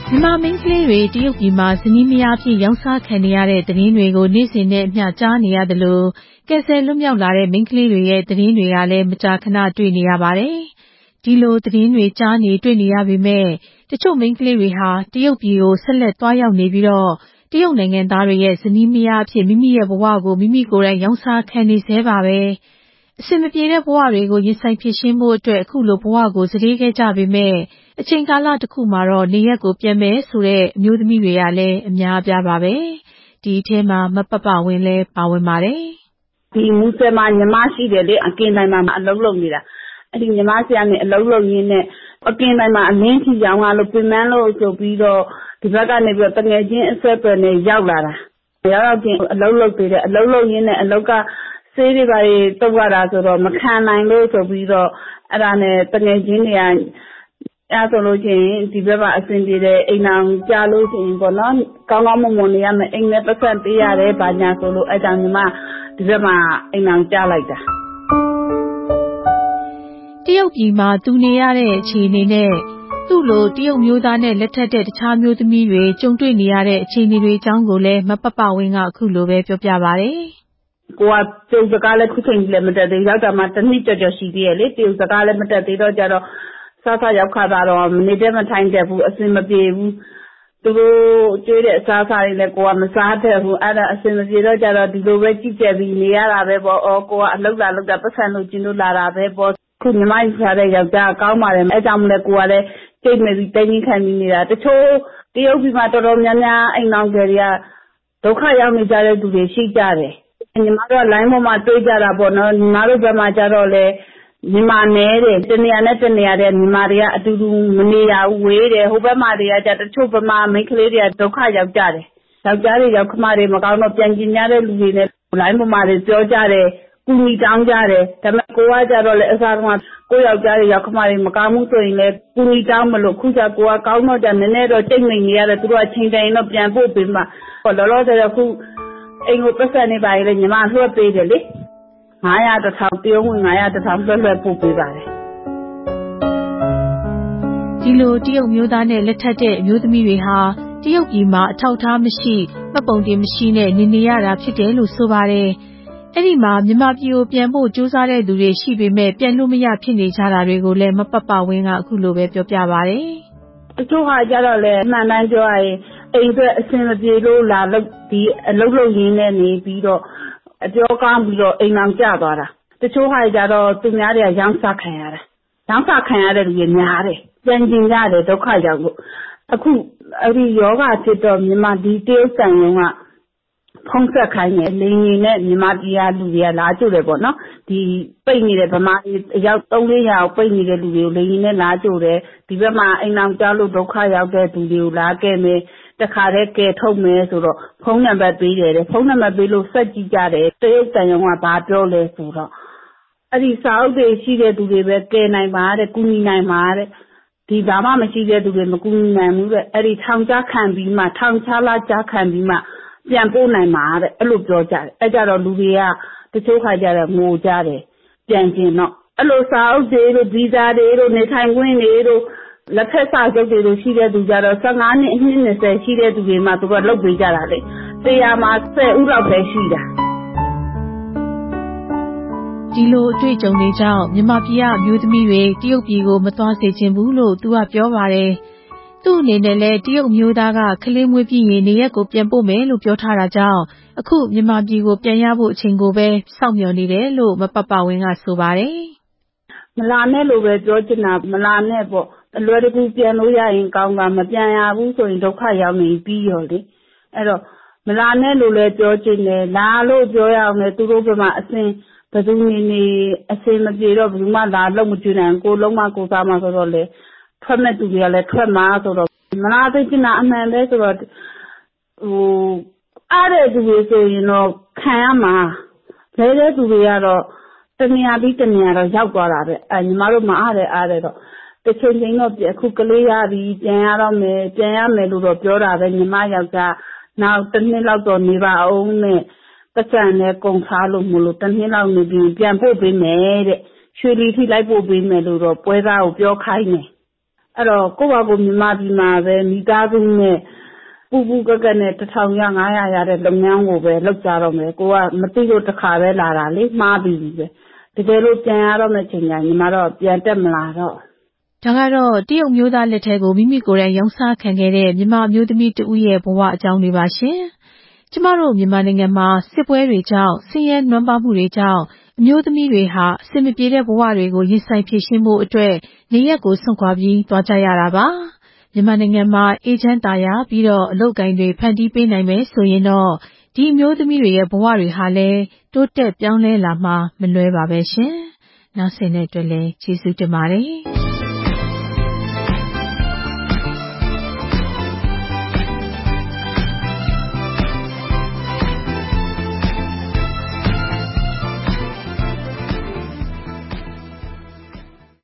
မြန်မာမိန်းကလေးတွေတရုတ်ပြည်မှာဇနီးမယားဖြစ်ရောင်းစားခံနေရတဲ့သတင်းတွေကိုနေ့စဉ်နဲ့အမျှကြားနေရသလိုကယ်ဆယ်လွတ်မြောက်လာတဲ့မိန်းကလေးတွေရဲ့သတင်းတွေကလည်းမကြာခဏတွေ့နေရပါတယ်။ဒီလိုသတင်းတွေကြားနေတွေ့နေရပေမဲ့တချို့မိန်းကလေးတွေဟာတရုတ်ပြည်ကိုဆက်လက်သွားရောက်နေပြီးတော့တရုတ်နိုင်ငံသားတွေရဲ့ဇနီးမယားအဖြစ်မိမိရဲ့ဘဝကိုမိမိကိုယ်တိုင်ရောင်းစားခံနေဆဲပါပဲ။အဆင်မပြေတဲ့ဘဝတွေကိုရင်ဆိုင်ဖြေရှင်းဖို့အတွက်အခုလိုဘဝကိုစတေးခဲ့ကြပေမဲ့အချိန်ကာလတစ်ခုမှာတော့နေရက်ကိုပြန်မယ်ဆိုတဲ့အမျိုးသမီးတွေကလည်းအများအပြားပါပဲ။ဒီအထဲမှာမပပဝင်းလည်းပါဝင်ပါတယ်။ဒီမူဆယ်မှာညီမရှိတယ်လေအကင်တိုင်းမှာအလုပ်လုပ်နေတာ။အဲ့ဒီညီမရှိကနေအလုပ်လုပ်ရင်းနဲ့အကင်တိုင်းမှာအလင်းချီရောင်းလို့ပြင်ပန်းလို့ဆိုပြီးတော့ဒီဘက်ကနေပြီးတော့တငယ်ချင်းအဆက်အသွယ်နဲ့ရောက်လာတာ။ရောက်ချင်းအလုပ်လုပ်သေးတယ်အလုပ်လုပ်ရင်းနဲ့အလုပ်ကဆေးတွေပါတုပ်ရတာဆိုတော့မခံနိုင်လို့ဆိုပြီးတော့အဲ့ဒါနဲ့တငယ်ချင်းတွေကအဲ့ဆိုလို့ချင်းဒီဘက်မှာအဆင်ပြေတယ်အိမ်အောင်ကြားလို့ရှိရင်ပေါ့နော်ကောင်းကောင်းမွန်မွန်နေရမယ်အိမ်နဲ့ပတ်သက်ပေးရတယ်ဘာညာဆိုလို့အဲ့ကြောင့်ညီမဒီဘက်မှာအိမ်အောင်ကြားလိုက်တာတရုတ်ပြည်မှာသူနေရတဲ့အခြေအနေနဲ့သူ့လိုတရုတ်မျိုးသားနဲ့လက်ထပ်တဲ့တခြားမျိုးသမီးတွေကြုံတွေ့နေရတဲ့အခြေအနေတွေအကြောင်းကိုလည်းမပပဝင်းကအခုလိုပဲပြောပြပါတယ်ကိုကတရုတ်စကားလည်းခုချိန်ကြီးလည်းမတက်သေးရောက်တာမှတစ်နှစ်ကျော်ရှိသေးရဲ့လေတရုတ်စကားလည်းမတက်သေးတော့ကြတော့စားရောက်ခါတာတော့မနေတဲ့မထိုင်တဲ့ဘူးအစင်မပြေဘူးသူတို့ကျွေးတဲ့အစားအစာတွေလည်းကိုကမစားတဲ့ဘူးအဲ့ဒါအစင်မပြေတော့ကြတော့ဒီလိုပဲကြည့်ကြပြီးနေရတာပဲပေါ့အော်ကိုကအလုပ်လာလုပ်တာပတ်စံလို့ကျင်းလို့လာတာပဲပေါ့ခုညီမကြီးစားတဲ့ယောက်ျားကောင်းပါတယ်အဲ့ကြောင့်မလဲကိုကလည်းကြိတ်နေပြီးတိုင်းခံပြီးနေတာတချို့တရုတ်ပြည်မှာတော်တော်များများအိမ်အောင်တွေကဒုက္ခရောက်နေကြတဲ့သူတွေရှိကြတယ်ညီမတို့က line ပေါ်မှာတွေ့ကြတာပေါ့နော်ညီမတို့ဘက်မှာကြတော့လေမြန်မာနယ်တယ်တနေရာနဲ့တနေရာတဲ့မြန်မာတွေကအတူတူမနေရဘူးဝေးတယ်ဟိုဘက်မှာတွေကကြတချို့ဗမာမိန်းကလေးတွေကဒုက္ခရောက်ကြတယ်ယောက်ျားတွေရောက်ခမတွေမကောင်းတော့ပြန်ကျင်ကြတဲ့လူတွေနဲ့ line ပေါ်မှာတွေပြောကြတယ်ကူညီတောင်းကြတယ်ဒါပေမဲ့ကိုကကြတော့လေအစားကကိုယောက်ျားတွေရောက်ခမတွေမကောင်းဘူးဆိုရင်လည်းကူညီတောင်းမလို့ခုကျကိုကကောင်းတော့ကြနည်းနည်းတော့စိတ်မိန်နေရတယ်သူတို့ကချိန်တိုင်းတော့ပြန်ပို့ပေးမှလောလောဆယ်ခုအိမ်ကိုပတ်စံနေပါလေညီမလွှတ်ပေးတယ်လေ900 1000တရုတ်ဝင်900 1000လွှတ်ပို့ပေးပါတယ်ဒီလိုတရုတ်မျိုးသားနဲ့လက်ထပ်တဲ့အမျိုးသမီးတွေဟာတရုတ်ပြည်မှာအထောက်အထားမရှိမှတ်ပုံတင်မရှိနဲ့နေရတာဖြစ်တယ်လို့ဆိုပါတယ်အဲ့ဒီမှာမြန်မာပြည်ကိုပြန်ဖို့ကြိုးစားတဲ့သူတွေရှိပေမဲ့ပြန်လို့မရဖြစ်နေကြတာတွေကိုလည်းမပပဝင်းကအခုလိုပဲပြောပြပါတယ်တချို့ဟာကြတော့လေအမှန်တမ်းပြောရရင်အိမ်အတွက်အဆင်မပြေလို့လာလို့ဒီအလုပ်လုပ်ရင်းနဲ့နေပြီးတော့အပြောကောင်းပြီးတော့အိမ်အောင်ကျသွားတာတချို့ဟာကြတော့သူများတွေကရောင်းစားခံရတာရောင်းစားခံရတဲ့လူတွေများတယ်ပြန်ကျင်ကြတယ်ဒုက္ခရောက်လို့အခုအဲ့ဒီယောဂဖြစ်တော့မြန်မာဒီတရုတ်ဆန်ရုံကဖုံးဆက်ခိုင်းတယ်လင်းရင်နဲ့မြန်မာပြည်ကလူတွေကလာကြတယ်ပေါ့နော်ဒီပိတ်နေတဲ့ဗမာပြည်အယောက်300ရောက်ပိတ်နေတဲ့လူတွေကိုလင်းရင်နဲ့လာကြတယ်ဒီဘက်မှာအိမ်အောင်ကြောက်လို့ဒုက္ခရောက်တဲ့သူတွေကိုလာခဲ့မယ်တခါတည်းကဲထုတ်မယ်ဆိုတော့ဖုန်းနံပါတ်ပေးတယ်ဖုန်းနံပါတ်ပေးလို့ဆက်ကြည့်ကြတယ်တရုတ်တန်ရုံကဘာပြောလဲဆိုတော့အဲ့ဒီစာအုပ်တွေရှိတဲ့သူတွေပဲကဲနိုင်ပါတဲ့ကူညီနိုင်ပါတဲ့ဒီဘာမှမရှိတဲ့သူတွေမကူညီနိုင်ဘူးတဲ့အဲ့ဒီထောင်ချခံပြီးမှထောင်ချလာချခံပြီးမှပြန်ပို့နိုင်မှာတဲ့အဲ့လိုပြောကြတယ်အဲ့ကြတော့လူတွေကတချို့ခါကြတော့ငိုကြတယ်ပြန်ကျင်တော့အဲ့လိုစာအုပ်တွေတို့ဗီဇာတွေတို့နေထိုင်ခွင့်တွေတို့လက်ဖက်စာချုပ်တွေတို့ရှိတဲ့သူကြတော့15နှစ်အနှစ်20ရှိတဲ့သူတွေမှသူကလုပ်ပေးကြတာလေတရားမှာ10ဦးလောက်ပဲရှိတာဒီလိုအတွေ့အကြုံတွေကြောင့်မြန်မာပြည်ကအမျိုးသမီးတွေတရုတ်ပြည်ကိုမသွားစေချင်ဘူးလို့သူကပြောပါတယ်သူ့အနေနဲ့လည်းတရုတ်မျိုးသားကကလေးမွေးပြီးရင်နေရက်ကိုပြန်ပို့မယ်လို့ပြောထားတာကြောင့်အခုမြန်မာပြည်ကိုပြန်ရဖို့အချိန်ကိုပဲစောင့်မျှော်နေတယ်လို့မပပဝင်းကဆိုပါတယ်မလာနဲ့လို့ပဲပြောချင်တာမလာနဲ့ပေါ့အလွယ်တကူပြန်လို့ရရင်ကောင်းတာမပြန်ရဘူးဆိုရင်ဒုက္ခရောက်နေပြီးရောလေအဲ့တော့မလာနဲ့လို့လည်းပြောချင်တယ်လာလို့ပြောရအောင်လေသူတို့ဘက်မှာအစင်ဘယ်သူနေအစင်မပြေတော့ဘယ်သူမှလာလို့မကြွနိုင်ကိုလုံးမကိုစားမှဆိုတော့လေထွက်မဲ့သူတွေကလည်းထွက်မှာဆိုတော့မလာသိချင်တာအမှန်ပဲဆိုတော့အားတဲ့သူတွေဆိုရင်တော့ခံရမှာလဲတဲ့သူတွေကတော့တနေရာပြီးတနေရာတော့ရောက်သွားတာပဲညီမတို့မအားတယ်တော့တစ်ချိန်ချင်းတော့အခုကလေးရပြီးပြန်ရတော့မယ်ပြန်ရမယ်လို့တော့ပြောတာပဲညီမယောက်ျားနောက်တစ်နှစ်လောက်တော့နေပါအောင်နဲ့ပတ်စံနဲ့ကုန်စားလို့မလို့တစ်နှစ်လောက်နေပြီးပြန်ပို့ပေးမယ်တဲ့ရွှေလီထိလိုက်ပို့ပေးမယ်လို့တော့ပွဲသားကိုပြောခိုင်းတယ်အဲ့တော့ကိုယ့်ဘာကိုမြန်မာပြည်မှာပဲမိသားစုနဲ့ပူကက်ကက်နဲ့1000ရ500ရတဲ့လုပ်ငန်းကိုပဲလုပ်ကြတော့မယ်ကိုကမသိလို့တစ်ခါပဲလာတာလေမှားပြီးပြီပဲတကယ်လို့ပြန်ရတော့မယ့်ချိန်ကျရင်ညီမတော့ပြန်တက်မလာတော့ဒါကတော့တရုတ်မျိုးသားလက်ထဲကိုမိမိကိုယ်တိုင်ရောင်းစားခံခဲ့တဲ့မြန်မာမျိုးသမီးတဦးရဲ့ဘဝအကြောင်းတွေပါရှင်။ကျမတို့မြန်မာနိုင်ငံမှာစစ်ပွဲတွေကြောင့်ဆင်းရဲနွမ်းပါးမှုတွေကြောင့်အမျိုးသမီးတွေဟာအဆင်မပြေတဲ့ဘဝတွေကိုရင်ဆိုင်ဖြေရှင်းဖို့အတွက်နေရပ်ကိုစွန့်ခွာပြီးသွားကြရတာပါ။မြန်မာနိုင်ငံမှာအေဂျင့်တာယာပြီးတော့အလုပ်ကိုင်တွေဖန်တီးပေးနိုင်မယ်ဆိုရင်တော့ဒီအမျိုးသမီးတွေရဲ့ဘဝတွေဟာလည်းတိုးတက်ပြောင်းလဲလာမှာမလွဲပါပဲရှင်။နောက်ဆက်တဲ့အတွက်လည်းကျေးဇူးတင်ပါတယ်။